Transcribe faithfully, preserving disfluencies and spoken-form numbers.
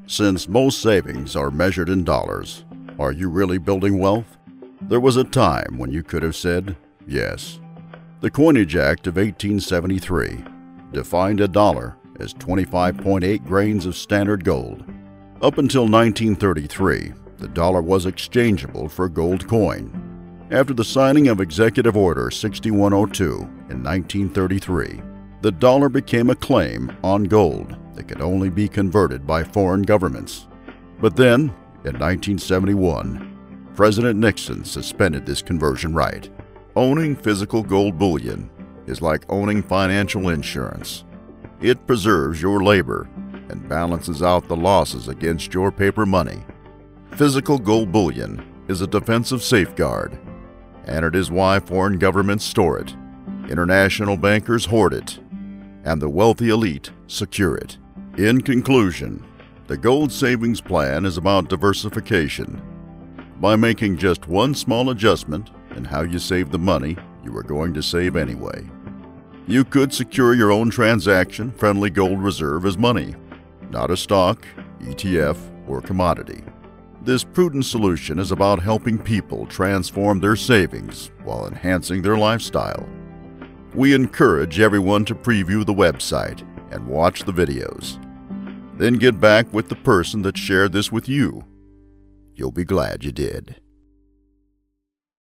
Since most savings are measured in dollars, are you really building wealth? There was a time when you could have said yes. The Coinage Act of eighteen seventy-three defined a dollar as twenty-five point eight grains of standard gold. Up until nineteen thirty-three, the dollar was exchangeable for gold coin. After the signing of Executive Order sixty-one oh two in nineteen thirty-three, the dollar became a claim on gold that could only be converted by foreign governments. But then, in nineteen seventy-one, President Nixon suspended this conversion right. Owning physical gold bullion is like owning financial insurance. It preserves your labor and balances out the losses against your paper money. Physical gold bullion is a defensive safeguard, and it is why foreign governments store it, international bankers hoard it, and the wealthy elite secure it. In conclusion, the Gold Savings Plan is about diversification. By making just one small adjustment in how you save the money you are going to save anyway, you could secure your own transaction-friendly gold reserve as money, not a stock, E T F, or commodity. This prudent solution is about helping people transform their savings while enhancing their lifestyle. We encourage everyone to preview the website and watch the videos. Then get back with the person that shared this with you. You'll be glad you did.